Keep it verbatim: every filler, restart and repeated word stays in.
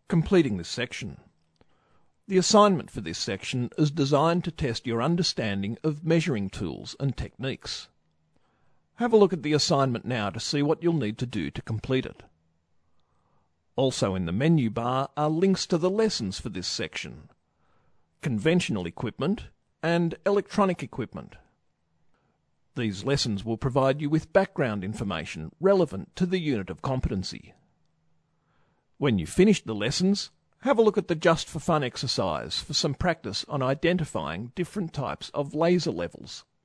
Completing this section. The assignment for this section is designed to test your understanding of measuring tools and techniques. Have a look at the assignment now to see what you'll need to do to complete it. Also in the menu bar are links to the lessons for this section: conventional equipment and electronic equipment. These lessons will provide you with background information relevant to the unit of competency. When you've finished the lessons, have a look at the Just for Fun exercise for some practice on identifying different types of laser levels.